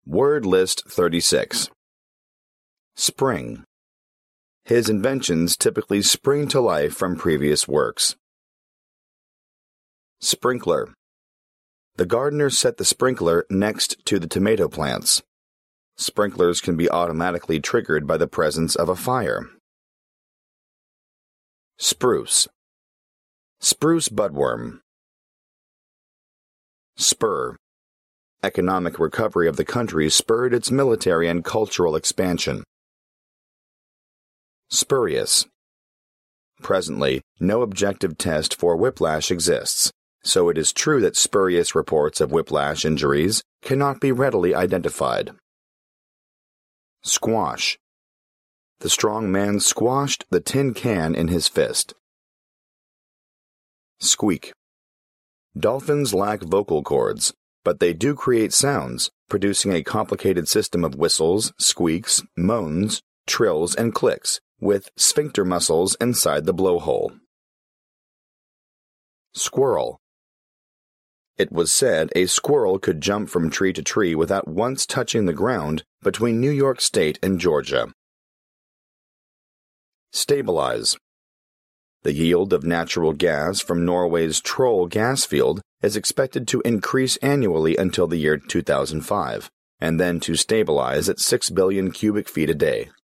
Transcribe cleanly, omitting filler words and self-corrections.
Word list 36. Spring. His inventions typically spring to life from previous works. Sprinkler. The gardener set the sprinkler next to the tomato plants. Sprinklers can be automatically triggered by the presence of a fire. Spruce. Spruce budworm. Spur. Economic recovery of the country spurred its military and cultural expansion. Spurious. Presently, no objective test for whiplash exists, so it is true that spurious reports of whiplash injuries cannot be readily identified. Squash. The strong man squashed the tin can in his fist. Squeak. Dolphins lack vocal cords, but they do create sounds, producing a complicated system of whistles, squeaks, moans, trills, and clicks, with sphincter muscles inside the blowhole. Squirrel. It was said a squirrel could jump from tree to tree without once touching the ground between New York State and Georgia. Stabilize. The yield of natural gas from Norway's Troll gas field is expected to increase annually until the year 2005, and then to stabilize at 6 billion cubic feet a day.